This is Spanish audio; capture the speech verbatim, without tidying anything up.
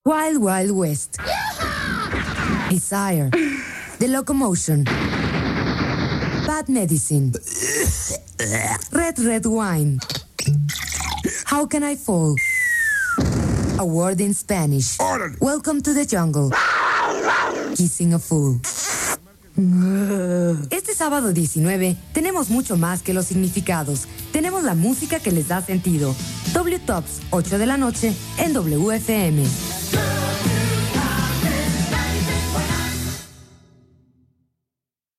Wild Wild West. Desire. The Locomotion. Bad Medicine. Red Red Wine. How Can I Fall? A Word in Spanish. Welcome to the Jungle. Kissing a Fool. Este sábado diecinueve tenemos mucho más que los significados. Tenemos la música que les da sentido. W Tops, ocho de la noche en W F M.